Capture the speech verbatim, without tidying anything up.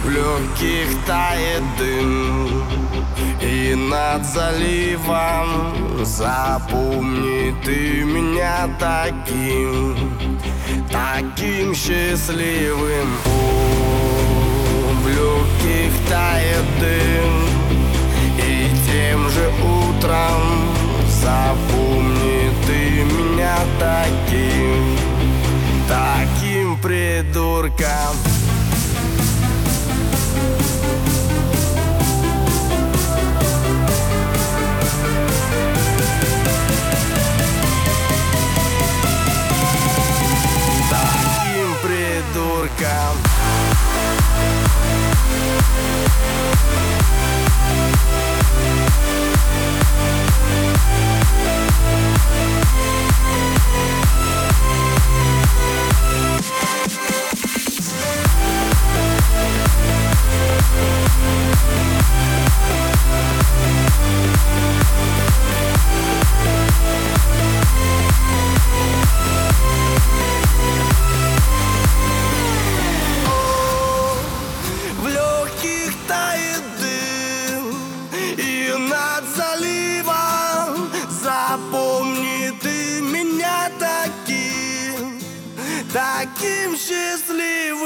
В легких тает дым, и над заливом запомни ты меня таким, таким счастливым. О, в легких тает дым, и тем же утром запомни ты меня таким, таким придурком. Придурком. Запомни ты меня таким, таким счастливым.